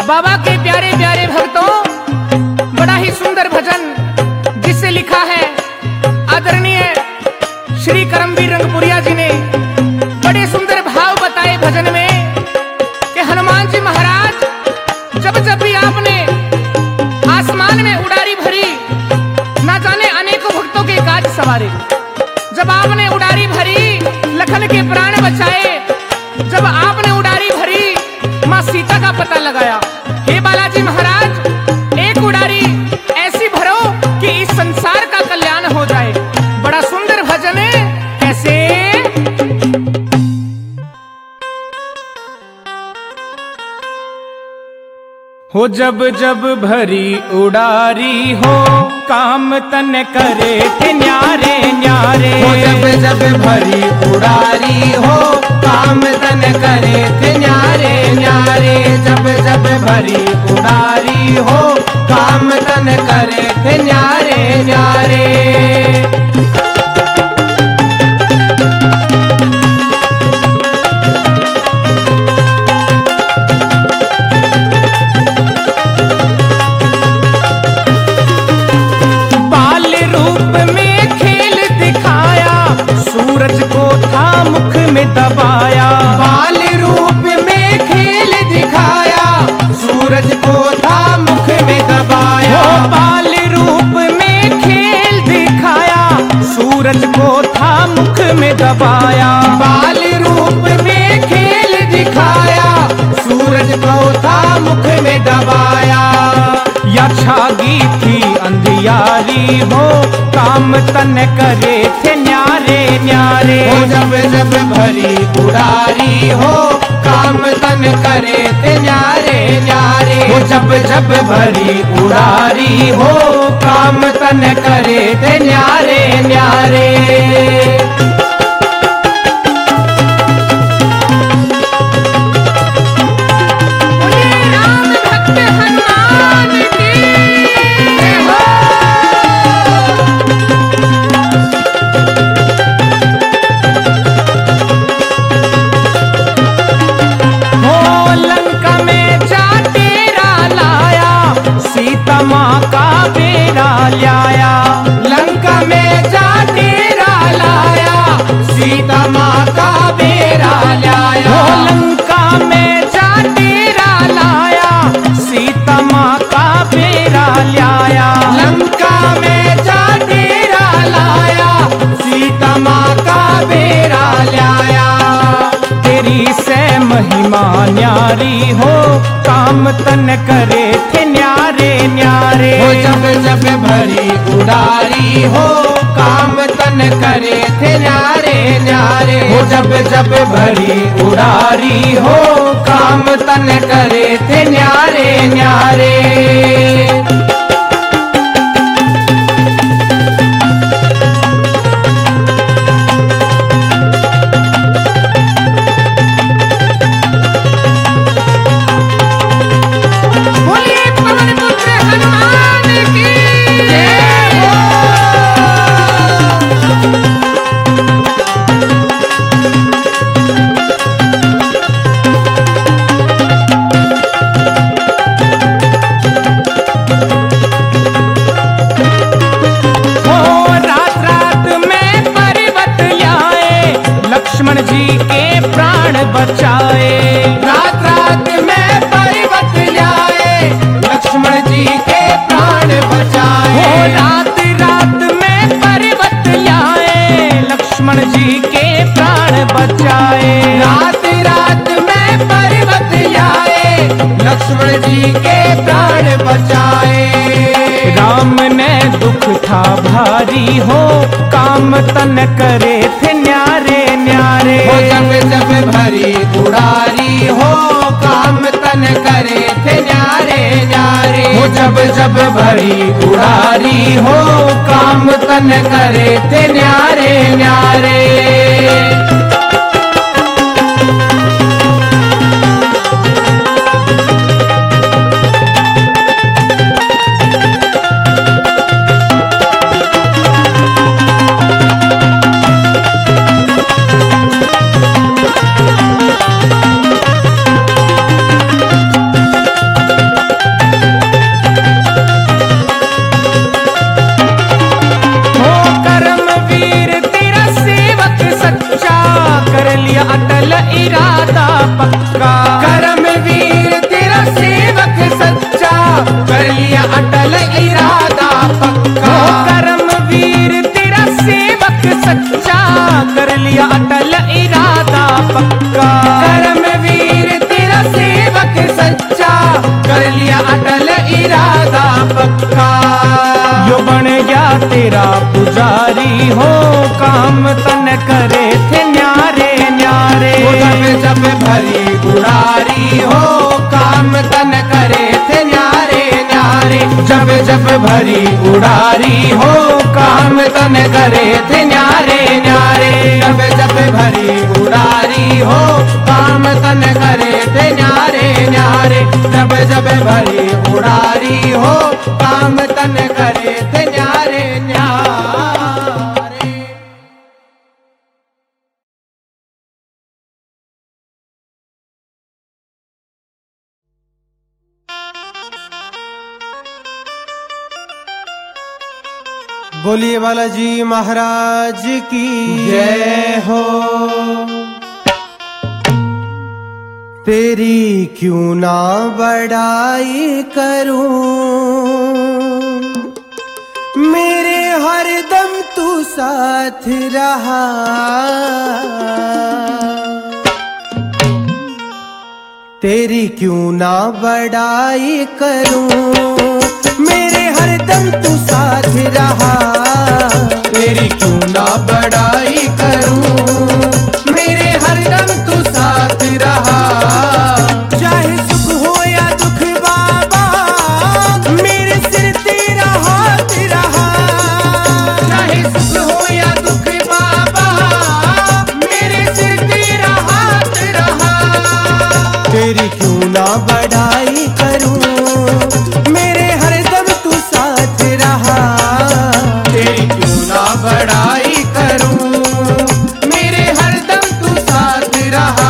बाबा के प्यारे प्यारे भक्तों, बड़ा ही सुंदर भजन जिसे लिखा है आदरणीय श्री करमवीर रंगपुरिया जी ने। बड़े सुंदर भाव बताए भजन में कि हनुमान जी महाराज जब जब भी आपने आसमान में उड़ारी भरी, ना जाने अनेकों भक्तों के काज सवारे। जब आपने उड़ारी भरी, लखन के प्राण बचाए। जब आपने उड़ारी भरी, माँ सीता का पता लगाया। हे बालाजी महाराज, एक उड़ारी ऐसी भरो कि इस संसार का कल्याण हो जाए। बड़ा सुंदर भजन है। कैसे? हो जब जब भरी उड़ारी हो, काम तन करे थे न्यारे न्यारे। हो जब जब भरी उड़ारी हो, काम तन करे थे न्यारे न्यारे। जब जब भरी उड़ारी हो, काम तन करे थे न्यारे न्यारे। सूरज को था मुख में दबाया। बाल रूप में खेल दिखाया, सूरज को था मुख में दबाया। बाल रूप में खेल दिखाया, सूरज को था मुख में दबाया। बाल रूप में खेल दिखाया, सूरज को था मुख में दबाया। या छागी थी अंधियारी हो, काम तन करे थे न्यारे न्यारे। हो जब जब भरी उड़ारी हो, काम तन करे थे न्यारे न्यारे। हो जब जब भरी उड़ारी हो, काम तन करे थे न्यारे न्यारे। माँ का बेरा लाया। लंका में जा तेरा लाया, सीता माँ का बेरा लाया। लंका में जा तेरा लाया, सीता माँ का बेरा लाया। लंका में जा तेरा लाया, सीता माँ का बेरा लाया। तेरी से महिमा न्यारी हो, काम तन करे थे न्यारे न्यारे। हो जब जब भरी उड़ारी हो, काम तन करे थे न्यारे न्यारे। हो जब जब भरी उड़ारी हो, काम तन करे थे न्यारे न्यारे। लक्ष्मण जी के प्राण बचाए। रात रात में पर्वत लाए, लक्ष्मण जी के प्राण बचाए। रात रात में पर्वत लाए, लक्ष्मण जी के प्राण बचाए। रात रात में पर्वत लाए, लक्ष्मण जी के प्राण बचाए। राम ने दुख था भारी हो, काम तन करे थे न्यारे न्यारे। हो जब जब भरी उड़ारी हो, काम तन करे थे न्यारे न्यारे। हो जब जब भरी उड़ारी हो, काम तन करे थे न्यारे न्यारे। पक्का। कर्मवीर तेरा सेवक सच्चा, कर लिया अटल इरादा पक्का। यो बन गया तेरा पुजारी हो, काम तन करे थे न्यारे न्यारे। जब जब भरी उड़ारी हो, काम तन करे थे न्यारे न्यारे। जब जब भरी उड़ारी हो, काम तन करे थे न्यारे न्यारे। जब जब भरी उड़ारी हो, काम तन करे थे न्यारे न्यारे। जब जब भरी उड़ारी हो, काम तन करे थे न्यारे न्यारे। बोलिए बालाजी महाराज की जय हो। तेरी क्यों ना बड़ाई करूं, मेरे हरदम तू साथ रहा। तेरी क्यों ना बड़ाई करूं, मेरे हरदम तू साथ रहा। तेरी क्यों ना बड़ाई करूं, मेरे हरदम तू साथ रहा। चाहे सुख हो या दुख बाबा, मेरे सिर तेरा हाथ रहा। चाहे सुख हो या दुख बाबा, मेरे सिर तेरा हाथ रहा। तेरी क्यों ना बड़ाई करूं, मेरे हरदम तू साथ रहा। तेरी क्यों ना बड़ाई करूं, मेरे हरदम तू साथ रहा।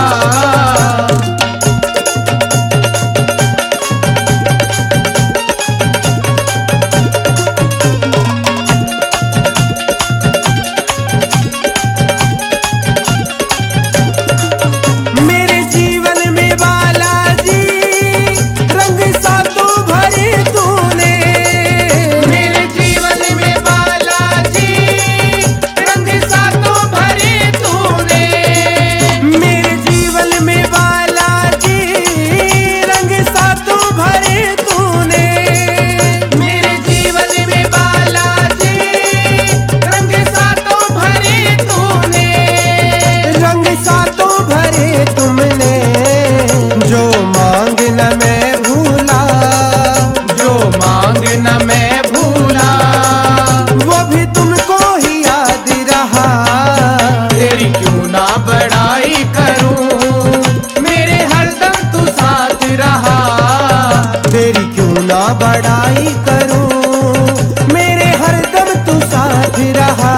मेरे जीवन में बालाजी रंग सातों भरे तूने। मेरे जीवन में बालाजी रंग सातों भरे तूने। मेरे जीवन में बालाजी रंग सातों भरे तूने। मेरे जीवन में बालाजी रंग सातों भरे तूने। रंग सातों भरे तुमने, जो मांग न मैं भूला। जो मांग न मैं भूला, वो भी तुमको ही याद रहा। तेरी क्यों ना बड़ाई करूं, मेरे हरदम तू साथ रहा। तेरी क्यों ना बड़ाई करूं, मेरे हरदम तू साथ रहा।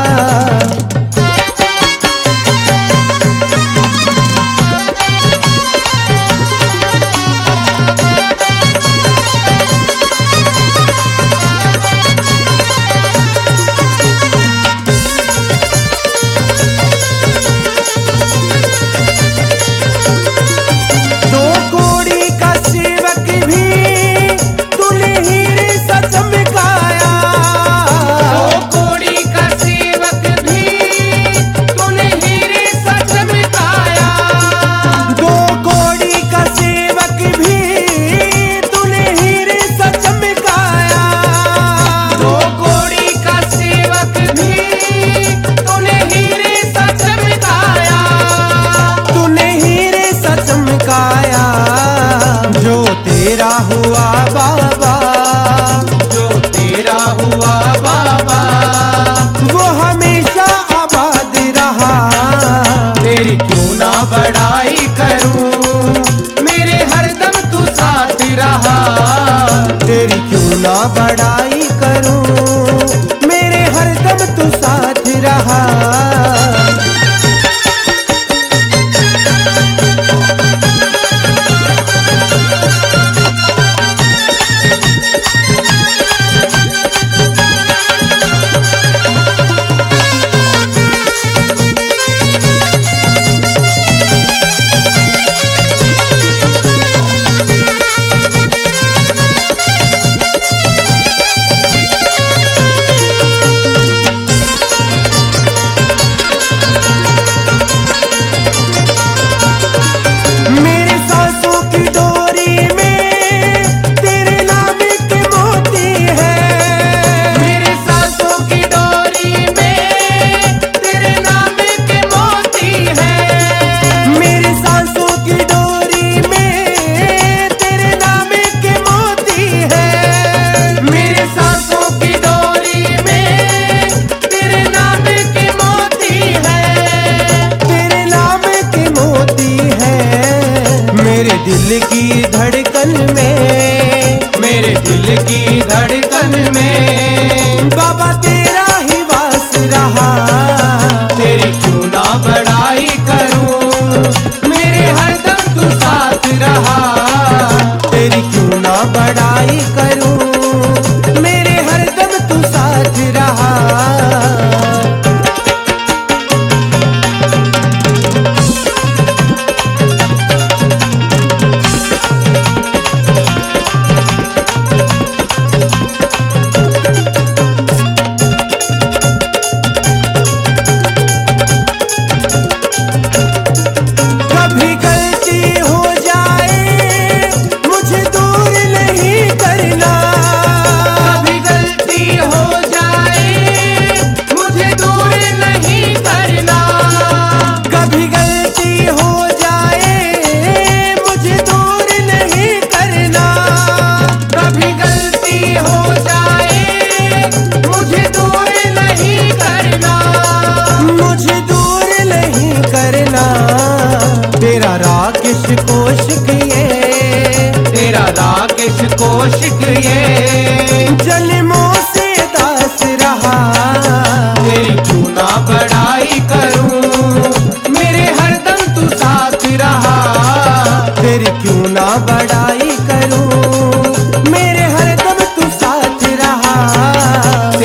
दो कोड़ी का सेवक भी तूने हीरे सा चमकाया। दो कोड़ी का सेवक भी तूने हीरे सा चमकाया। दो कोड़ी का सेवक भी तूने हीरे सा चमकाया। दो कोड़ी का सेवक भी तूने हीरे सा चमकाया। तूने हीरे सा चमकाया, जो तेरा हुआ बाबा। जो तेरा हुआ बाबा, वो हमेशा आबाद रहा। तेरी क्यों ना बड़ाई करूं, मेरे हरदम तू साथ रहा। तेरी क्यों ना बड़ाई करूं, मेरे हरदम तू साथ रहा।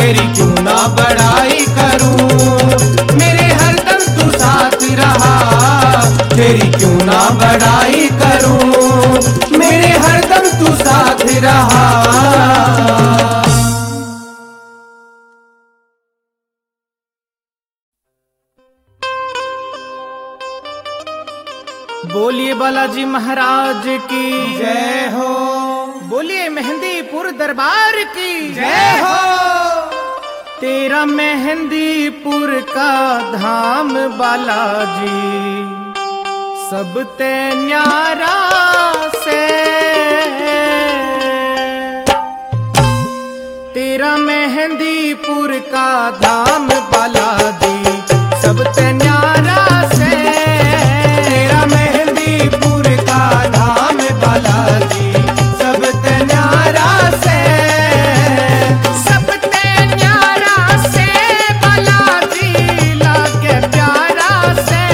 तेरी क्यों ना बड़ाई करूं, मेरे हरदम तू साथ रहा, तेरी क्यों ना बड़ाई करूं, मेरे हरदम तू साथ रहा। बोलिए बालाजी महाराज की जय हो, बोलिए मेहंदीपुर दरबार की जय हो। तेरा मेहंदीपुर का धाम बालाजी सब ते न्यारा से, तेरा मेहंदीपुर का धाम बालाजी सब ते न्यारा से, तेरा मेहंदीपुर का धाम बालाजी सब ते न्यारा से, सब ते न्यारा से बालाजी लागे प्यारा से,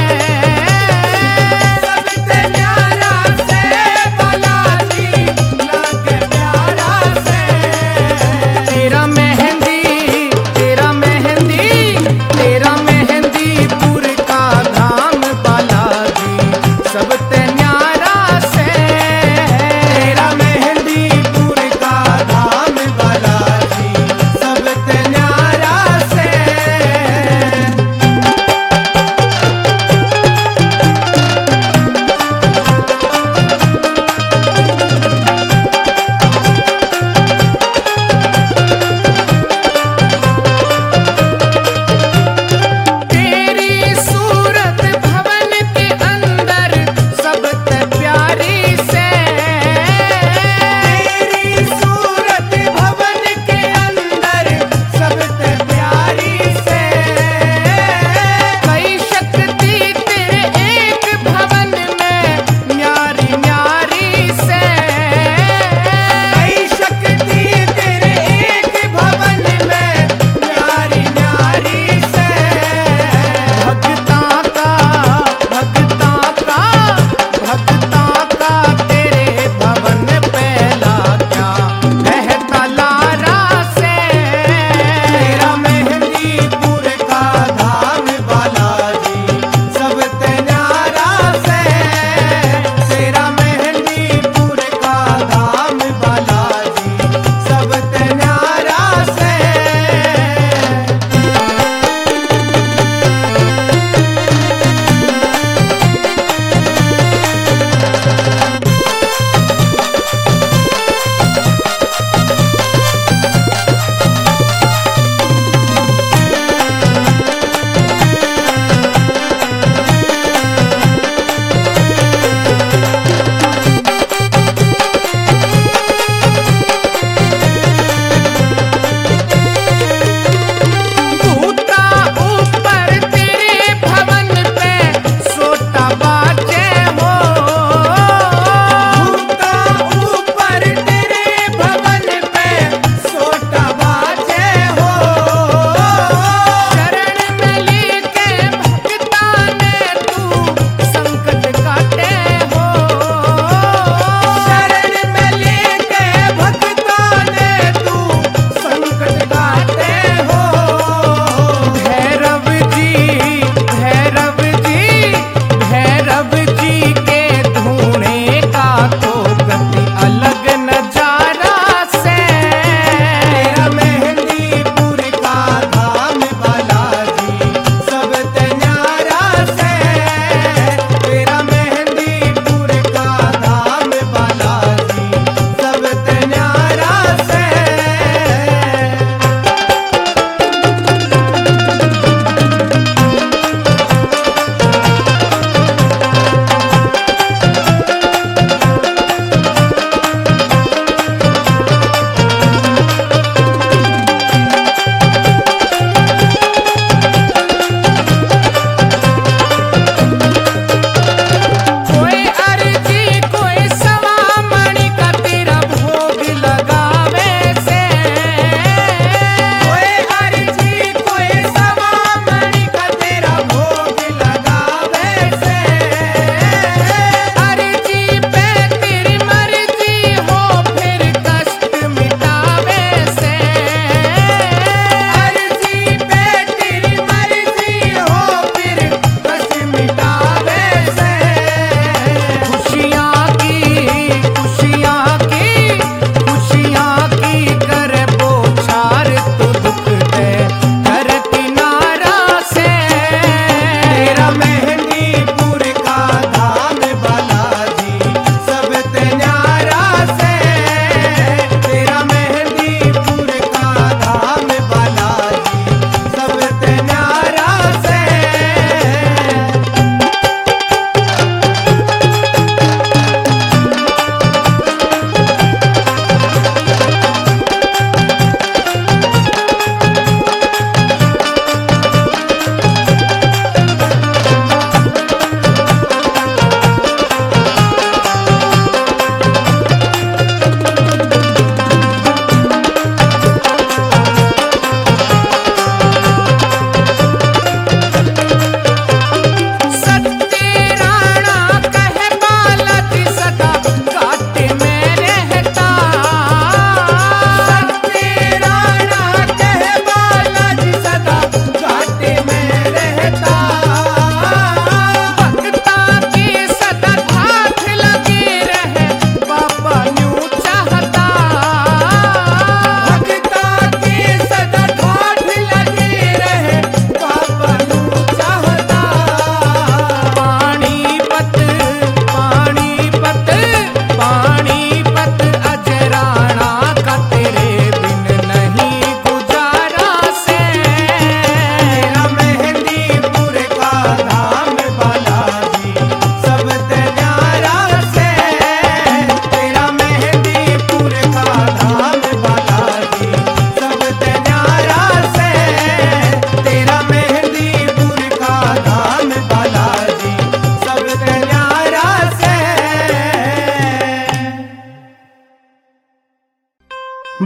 सब ते न्यारा से बालाजी लागे प्यारा से। तेरा मेहंदी तेरा मेहंदी तेरा मेहंदीपुर का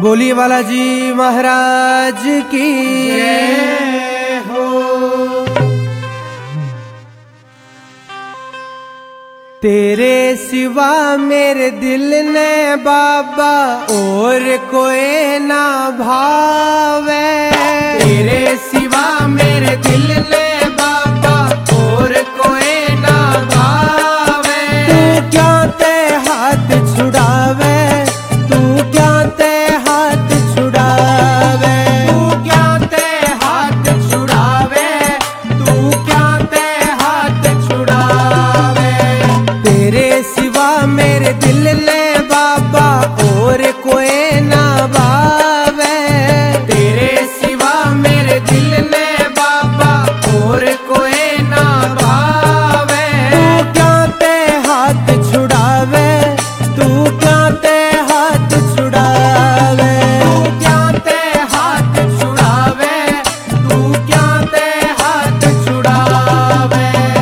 बोली बालाजी महाराज की जय हो। तेरे सिवा मेरे दिल ने बाबा और कोई ना भावे। तेरे सिवा मेरे दिल ने बाबा और कोई ना भावे। तू क्या ते हाथ छुड़ावे, तू क्या ते हाथ छुड़ावे, तू क्या ते हाथ छुड़ावे, तू क्या ते हाथ छुड़ावे। तेरे सिवा मेरे दिल ने बाबा और कोई ना भावे। तेरे सिवा मेरे दिल ने बाबा और कोई ना भावे। तू क्या ते हाथ छुड़ावे, तू क्या ते हाथ छुड़ावे, तू क्या ते हाथ छुड़ावे, तू क्या ते हाथ छुड़ावे।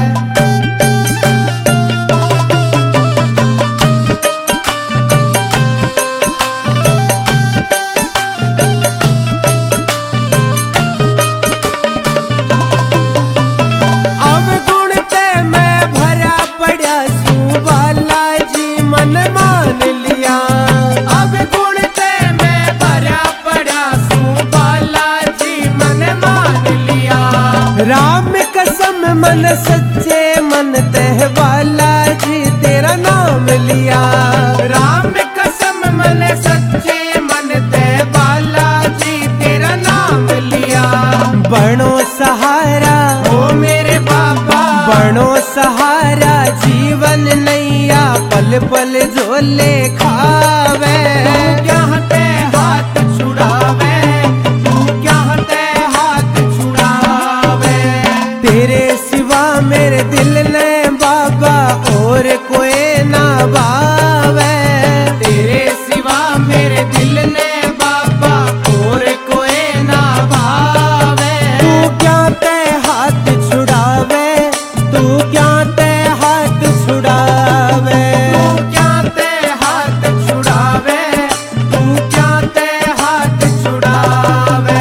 अवगुण ते मैं भरा पड़ा सू बालाजी मन मान लिया। अब गुण ते मैं भरा पड़ा सू बालाजी मन मान लिया। राम कसम मन सच्चे मन ते बालाजी तेरा नाम लिया। राम कसम मन सच्चे मन ते बालाजी तेरा नाम लिया। बनो सहारा ओ मेरे बाबा, बनो सहारा जीवन नैया पल पल झोले खावे। क्या ते हाथ छुड़ावे, तू क्या ते हाथ छुड़ावे। तेरे सिवा मेरे दिल ने बाबा और कोई ना भावे। तेरे सिवा मेरे दिल ने बाबा और कोई ना भावे। तू क्या ते हाथ छुड़ावे, तू क्या ते हाथ छुड़ावे, तू क्या ते हाथ छुड़ावे, तू क्या ते हाथ छुड़ावे।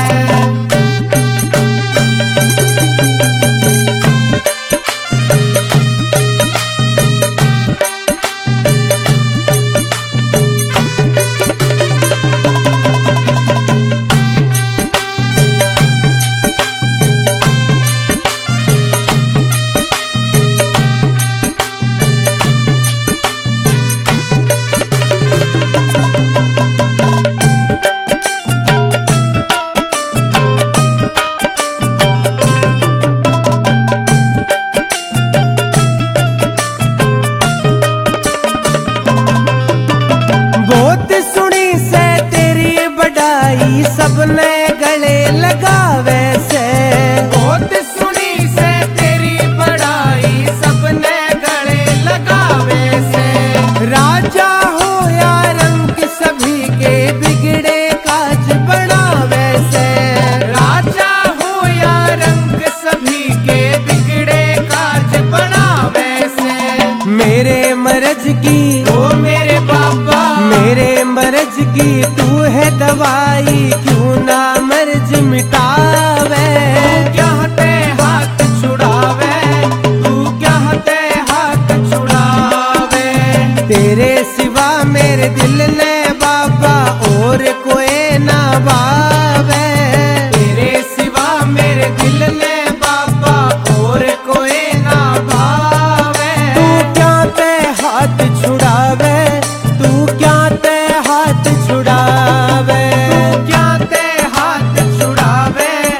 बहुत सुनी से तेरी बढ़ाई सबने गले लगावे से। बहुत सुनी से तेरी बड़ाई सबने गले लगावे से। राजा हो या रंग सभी के बिगड़े काज बनावे से। राजा हो या रंग सभी के बिगड़े काज बनावे से। मेरे मरज की ओ मेरे बाबा, मेरे मरज की तू है दवाई, क्यों ना मर्ज मिटावे। क्या ते हाथ छुड़ावे, तू क्या ते हाथ छुड़ावे। तेरे सिवा मेरे दिल ने बाबा और कोई ना भावे। तेरे सिवा मेरे दिल ने बाबा और कोई ना भावे। तू क्या ते हाथ छुड़ावे, तू क्या ते हाथ छुड़ावे, क्या ते हाथ छुड़ावे,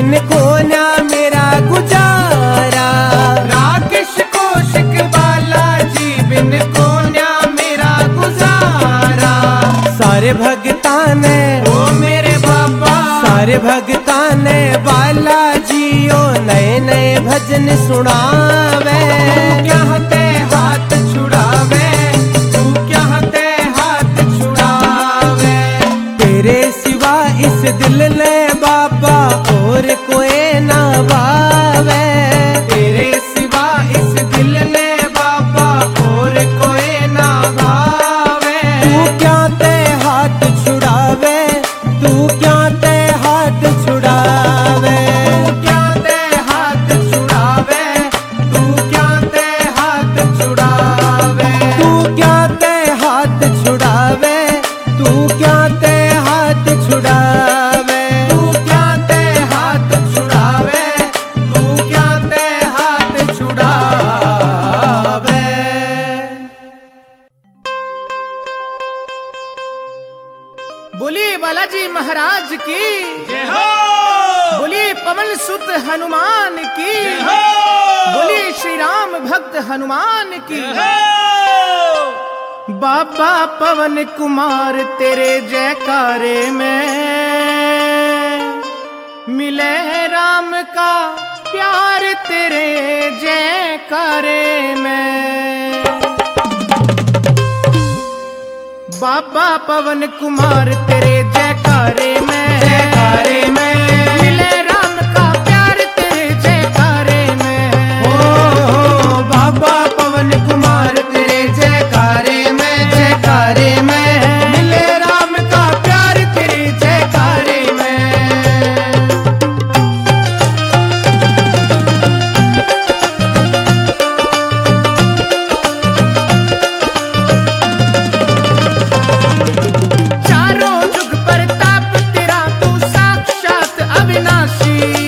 बिन कोन्या मेरा गुजारा। राकेश कौशिक बालाजी बिन कोन्या मेरा गुजारा। सारे भगता ने ओ मेरे बाबा, सारे भगता ने बालाजी ओ नए नए भजन सुनावे। क्या हते हाथ छुड़ावे, तू क्या हते हाथ छुड़ावे। तेरे सिवा इस दिल ने बाबा और कोई ना भावे। तेरे सिवा इस दिल ने बाबा और कोई ना भावे। तू क्या ते हाथ छुड़ावे, तू क्या ते हाथ छुड़ावे। क्या ते हाथ छुड़ावे, तू क्या ते हाथ छुड़ावे। तू क्या ते हाथ छुड़ावे, तू क्या ते हाथ छुड़ावे। तू क्या ते हाथ छुड़ावे, तू क्या ते हाथ छुड़ावे। बोलिए बालाजी महाराज की, बोलिए पवन सुत हनुमान की, बोलिए श्री राम भक्त हनुमान की। बाबा पवन कुमार तेरे जयकारे में मिले राम का प्यार तेरे जयकारे में। बाबा पवन कुमार तेरे जयकारे में, जयकारे में मिले राम का प्यार तेरे जयकारे में। ओ बाबा पवन कुमार तेरे जयकारे में, जयकारे में मिले राम का प्यार तेरे जयकारे में। चारों जुग प्रताप तेरा तू साक्षात अविनाशी।